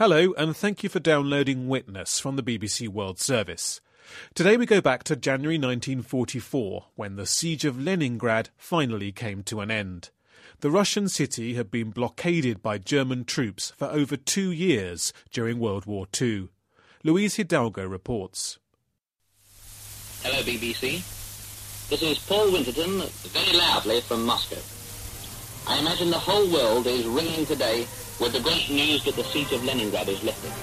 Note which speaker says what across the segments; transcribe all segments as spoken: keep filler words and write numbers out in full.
Speaker 1: Hello, and thank you for downloading Witness from the B B C World Service. Today we go back to January nineteen forty-four, when the siege of Leningrad finally came to an end. The Russian city had been blockaded by German troops for over two years during World War Two. Luis Hidalgo reports.
Speaker 2: Hello, B B C. This is Paul Winterton, very loudly from Moscow. I imagine the whole world is ringing today with the great news that the siege of Leningrad is lifted.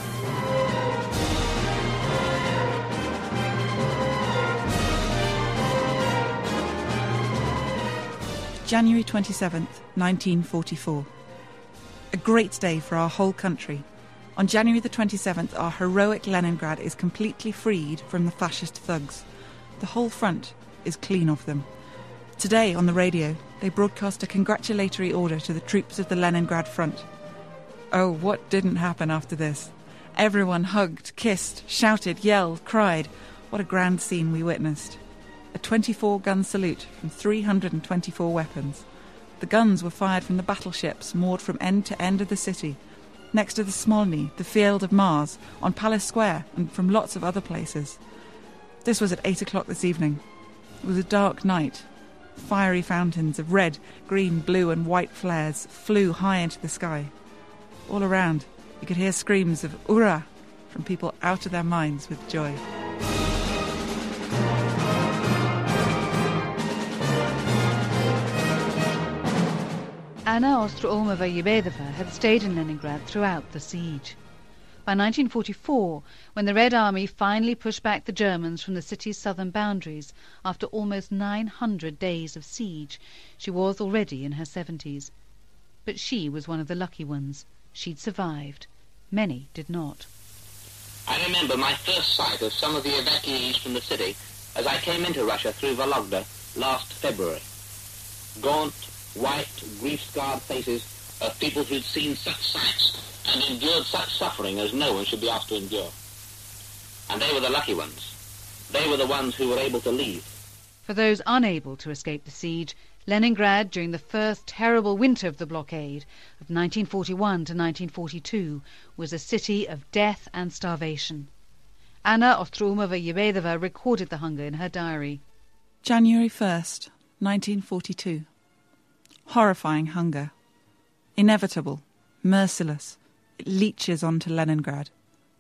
Speaker 3: January twenty-seventh, nineteen forty-four. A great day for our whole country. On January the twenty-seventh, our heroic Leningrad is completely freed from the fascist thugs. The whole front is clean of them. Today, on the radio, they broadcast a congratulatory order to the troops of the Leningrad front. Oh, what didn't happen after this? Everyone hugged, kissed, shouted, yelled, cried. What a grand scene we witnessed. A twenty-four gun salute from three hundred twenty-four weapons. The guns were fired from the battleships moored from end to end of the city, next to the Smolny, the Field of Mars, on Palace Square, and from lots of other places. This was at eight o'clock this evening. It was a dark night. Fiery fountains of red, green, blue and white flares flew high into the sky. All around, you could hear screams of "Ura!" from people out of their minds with joy.
Speaker 4: Anna Ostroumova-Yebedova had stayed in Leningrad throughout the siege. By nineteen forty-four, when the Red Army finally pushed back the Germans from the city's southern boundaries after almost nine hundred days of siege, she was already in her seventies. But she was one of the lucky ones. She'd survived. Many did not.
Speaker 2: I remember my first sight of some of the evacuees from the city as I came into Russia through Vologda last February. Gaunt, white, grief-scarred faces of people who'd seen such sights and endured such suffering as no one should be asked to endure. And they were the lucky ones. They were the ones who were able to leave.
Speaker 4: For those unable to escape the siege, Leningrad, during the first terrible winter of the blockade of nineteen forty-one to nineteen forty-two, was a city of death and starvation. Anna Ostroumova-Yebedova recorded the hunger in her diary.
Speaker 3: January first, nineteen forty-two. Horrifying hunger. Inevitable, merciless. It leeches onto Leningrad.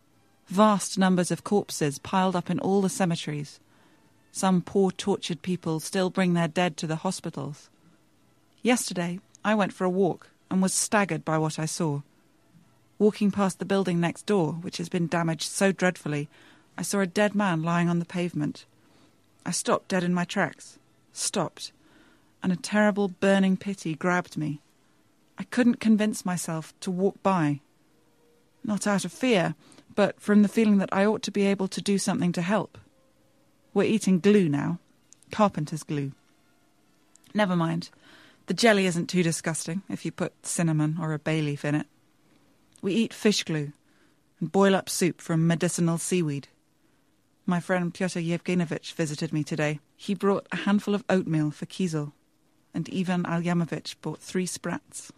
Speaker 3: Vast numbers of corpses piled up in all the cemeteries. Some poor tortured people still bring their dead to the hospitals. Yesterday, I went for a walk and was staggered by what I saw. Walking past the building next door, which has been damaged so dreadfully, I saw a dead man lying on the pavement. I stopped dead in my tracks. Stopped. And a terrible burning pity grabbed me. I couldn't convince myself to walk by. Not out of fear, but from the feeling that I ought to be able to do something to help. We're eating glue now. Carpenter's glue. Never mind. The jelly isn't too disgusting if you put cinnamon or a bay leaf in it. We eat fish glue and boil up soup from medicinal seaweed. My friend Pyotr Yevgenovich visited me today. He brought a handful of oatmeal for Kiesel, and Ivan Alyamovich bought three sprats.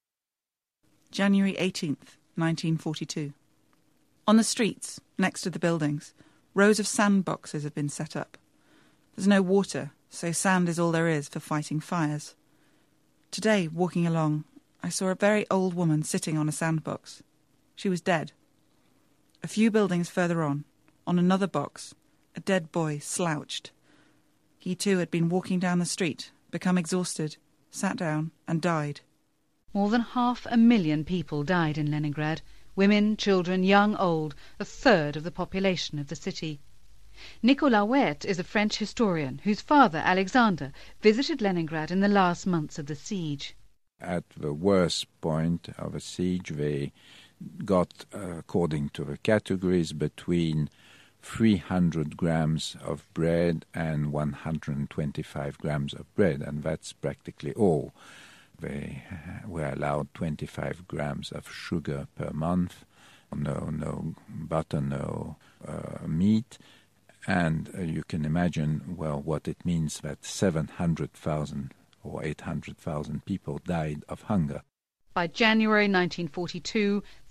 Speaker 3: January eighteenth, nineteen forty-two. On the streets, next to the buildings, rows of sand boxes have been set up. There's no water, so sand is all there is for fighting fires. Today, walking along, I saw a very old woman sitting on a sandbox. She was dead. A few buildings further on, on another box, a dead boy slouched. He too had been walking down the street, become exhausted, sat down and died.
Speaker 4: More than half a million people died in Leningrad. Women, children, young, old, a third of the population of the city. Nicolas Huet is a French historian whose father, Alexander, visited Leningrad in the last months of the siege.
Speaker 5: At the worst point of a siege, they got, uh, according to the categories, between three hundred grams of bread and one hundred twenty-five grams of bread, and that's practically all. They were allowed twenty-five grams of sugar per month, no no butter, no uh, meat, and uh, you can imagine, well, what it means that seven hundred thousand or eight hundred thousand people died of hunger.
Speaker 4: By January nineteen forty-two,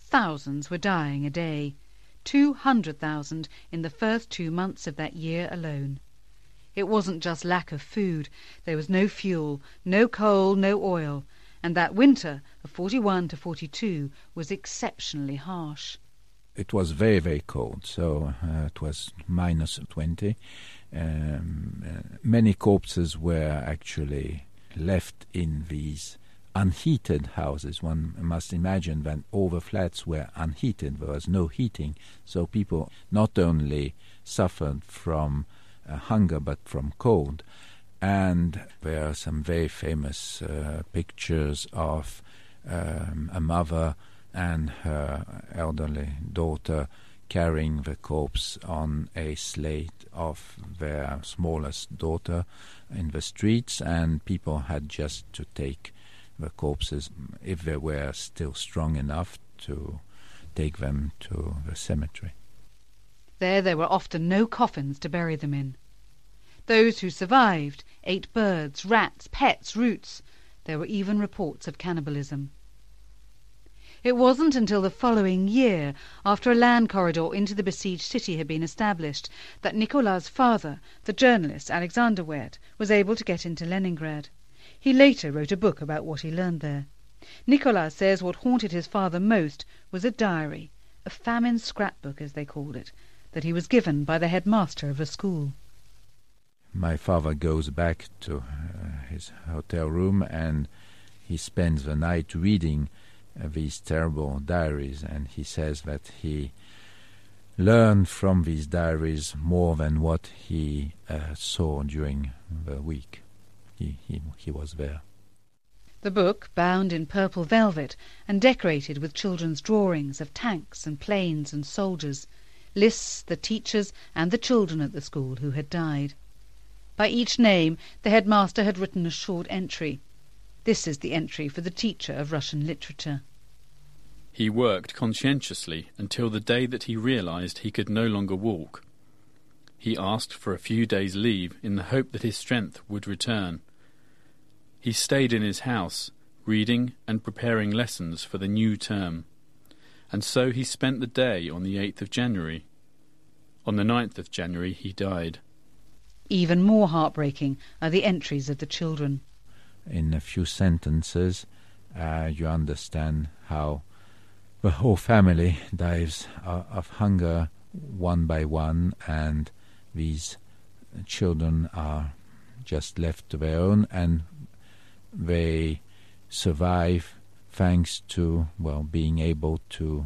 Speaker 4: thousands were dying a day. Two hundred thousand in the first two months of that year alone. It wasn't just lack of food. There was no fuel, no coal, no oil, and that winter of forty-one to forty-two was exceptionally harsh.
Speaker 5: It was very, very cold, so uh, it was minus twenty. Um, uh, many corpses were actually left in these unheated houses. One must imagine that all the flats were unheated. There was no heating, so people not only suffered from uh, hunger but from cold. And there are some very famous uh, pictures of um, a mother and her elderly daughter carrying the corpse on a slate of their smallest daughter in the streets, and people had just to take the corpses, if they were still strong enough, to take them to the cemetery.
Speaker 4: There there were often no coffins to bury them in. Those who survived ate birds, rats, pets, roots. There were even reports of cannibalism. It wasn't until the following year, after a land corridor into the besieged city had been established, that Nicolas' father, the journalist Alexander Wert, was able to get into Leningrad. He later wrote a book about what he learned there. Nicolas says what haunted his father most was a diary, a famine scrapbook as they called it, that he was given by the headmaster of a school.
Speaker 5: My father goes back to uh, his hotel room and he spends the night reading uh, these terrible diaries, and he says that he learned from these diaries more than what he uh, saw during the week. He, he, he was there.
Speaker 4: The book, bound in purple velvet and decorated with children's drawings of tanks and planes and soldiers, lists the teachers and the children at the school who had died. By each name the headmaster had written a short entry. This is the entry for the teacher of Russian literature.
Speaker 6: He worked conscientiously until the day that he realized he could no longer walk. He asked for a few days' leave in the hope that his strength would return. He stayed in his house, reading and preparing lessons for the new term. And so he spent the day on the eighth of January. On the ninth of January he died.
Speaker 4: Even more heartbreaking are the entries of the children.
Speaker 5: In a few sentences, uh, you understand how the whole family dies uh, of hunger one by one, and these children are just left to their own, and they survive thanks to, well, being able to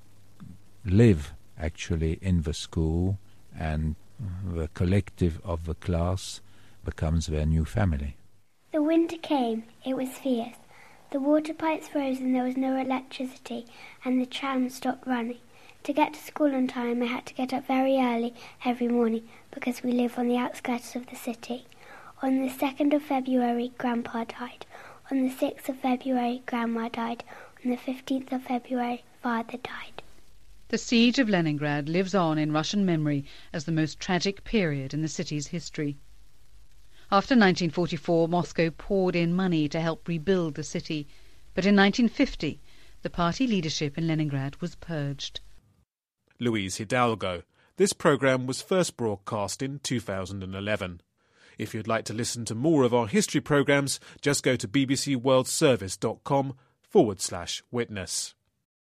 Speaker 5: live actually in the school, and the collective of the class becomes their new family.
Speaker 7: The winter came. It was fierce. The water pipes froze and there was no electricity, and the tram stopped running. To get to school on time I had to get up very early every morning because we live on the outskirts of the city. On the second of February, Grandpa died. On the sixth of February, Grandma died. On the fifteenth of February, Father died.
Speaker 4: The siege of Leningrad lives on in Russian memory as the most tragic period in the city's history. After nineteen forty-four, Moscow poured in money to help rebuild the city, but in nineteen fifty, the party leadership in Leningrad was purged.
Speaker 1: Louise Hidalgo. This programme was first broadcast in two thousand eleven. If you'd like to listen to more of our history programmes, just go to bbcworldservice.com forward slash witness.